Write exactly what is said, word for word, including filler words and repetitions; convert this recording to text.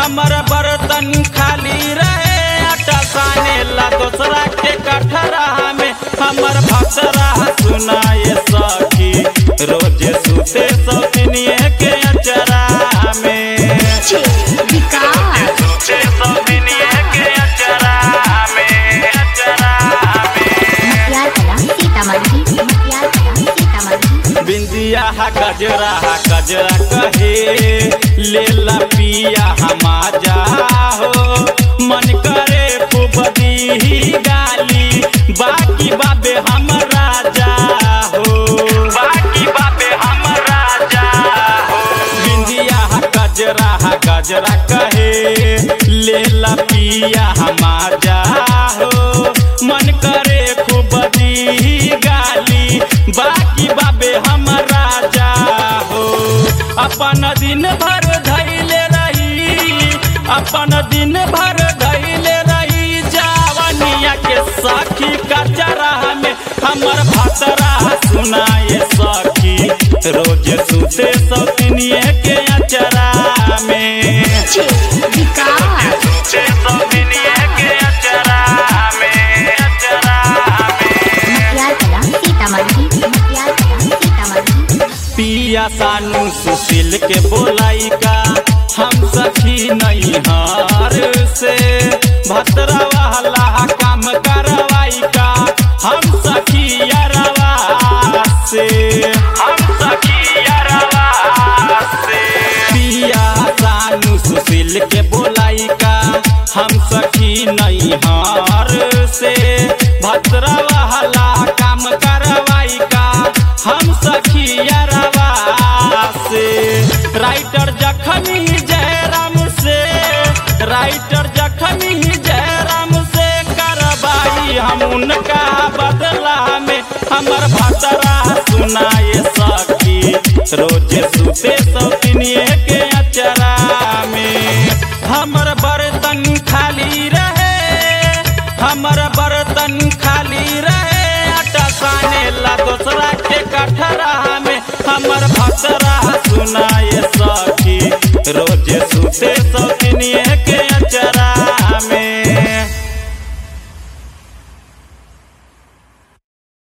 हमर बर्तन खाली रहे आटा साने ला दोसरा के कठरा में हमर भतरा सुनाए सखी रोज सुते सौतनिए के अचरा में सुते सौतनिए के अचरा में अचरा में बिंदिया हा गजरा हा गजरा कहे लेला पिया हमा जा हो मन करे खूब दी गाली बाकी बाबे हम राजा हो बाकी बाबे हम राजा हो बिंदिया हा गजरा हा गजरा कहे लेला पिया हमा जा हो मन करे खूब दी गाली बाकी बाबे हम राजा हो अपन दिन भर धैले रही अपन दिन भर धैले रही जावनिया के सखी कचरा में हमर भतरा सुनाए सखी रोज सुते सौतनिए के अचरा में सुते सौतनिए के अचरा में अचरा पिया सानू सुशील के बोलाई का हम सखी नहीं हार से भतरा वाला काम करवाई का हम सखी अरवा से हम सखी अरवा से पिया सानू सुशील के बोलाई का हम सखी नहीं हार से भतरा वाला काम करवाई का हम सखी अरवा से राइटर जखमी जयराम से राइटर जखमी जयराम से करवाई हम उनका बदला में हमर भतरा सुनाए सखी रोज सुते सौतनिए के अचरा में हमर बर्तन खाली रहे हमर बर्तन खाली रहे आटा साने ला दोसरा के कठरा में हमर भतरा सुनाए